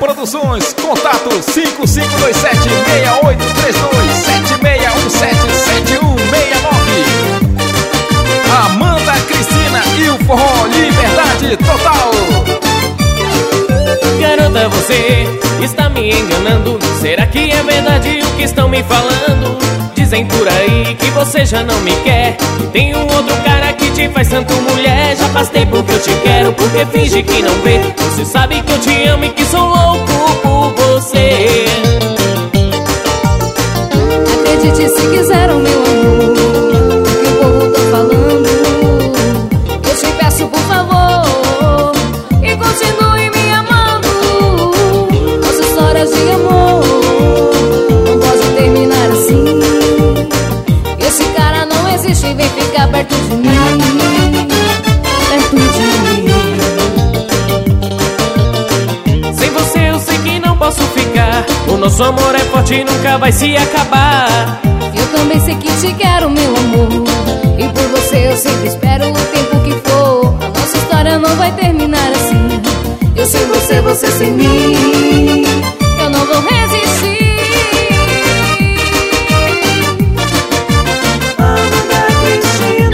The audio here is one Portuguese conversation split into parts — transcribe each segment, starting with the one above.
Produções, contato 5527-6832-7617-7169. Amanda Cristina e o forró Liberdade Total. Garota, você está me enganando. Será que é verdade o que estão me falando? Dizem por aí que você já não me quer, que tem um outro cara que te faz tanto mulher. Já faz tempo que eu te quero, porque finge que não vê. Você sabe que eu te amo e que sou louco por você. Acredite se quiser, o meu amor, o que o povo tá falando. Eu te peço por favor, e continue me amando. Nossa história de amor não pode terminar assim. Esse cara não existe, vem ficar perto de mim, perto de mim. Sem você eu sei que não posso ficar. O nosso amor é forte e nunca vai se acabar. Eu também sei que te quero, meu amor, e por você eu sempre espero o tempo que for. A nossa história não vai terminar assim. Eu sem você, você sem mim, eu não vou resistir. Amanda Cristina,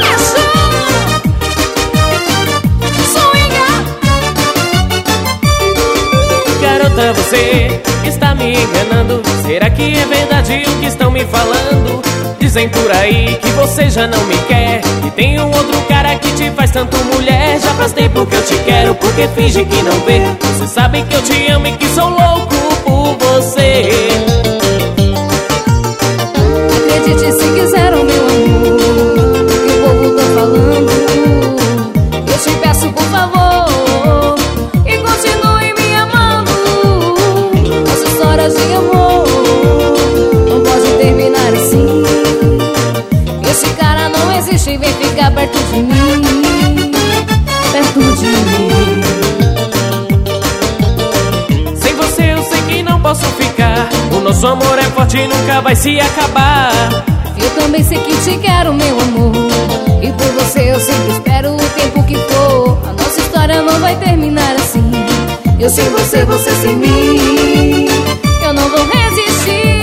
Garota, você está me enganando. Será que é verdade o que estão me falando? Dizem por aí que você já não me quer, que tem um outro cara que te faz tanto mulher. Já faz tempo que eu te quero, porque finge que não vê. Você sabe que eu te amo e que sou louco por você. acredite se quiser, o meu amor, o que o povo tá falando. Eu te peço por favor, e continue me amando. Nossa história de amor não pode terminar assim. Esse cara não existe, vem ficar perto de mim, perto de mim. Sem você eu sei que não posso ficar. O nosso amor é forte e nunca vai se acabar. Eu também sei que te quero, meu amor, e por você eu sempre espero o tempo que for. A nossa história não vai terminar assim. Eu sem você, você sem mim, eu não vou resistir.